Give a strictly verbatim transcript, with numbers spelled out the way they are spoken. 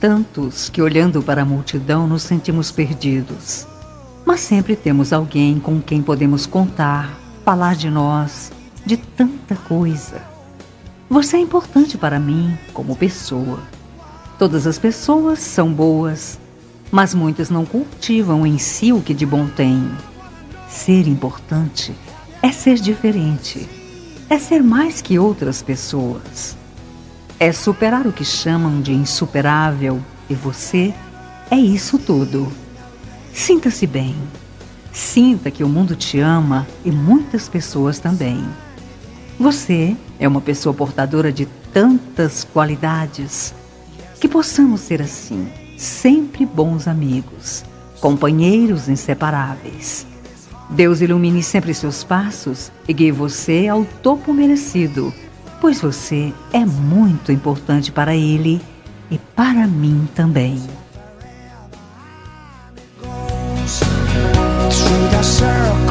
tantos que, olhando para a multidão, nos sentimos perdidos. Mas sempre temos alguém com quem podemos contar, falar de nós, de tanta coisa. Você é importante para mim como pessoa. Todas as pessoas são boas, mas muitas não cultivam em si o que de bom tem. Ser importante é ser diferente, é ser mais que outras pessoas. É superar o que chamam de insuperável, e você é isso tudo. Sinta-se bem. Sinta que o mundo te ama e muitas pessoas também. Você é uma pessoa portadora de tantas qualidades. Que possamos ser assim, sempre bons amigos, companheiros inseparáveis. Deus ilumine sempre seus passos e guie você ao topo merecido, pois você é muito importante para Ele e para mim também. Through the circle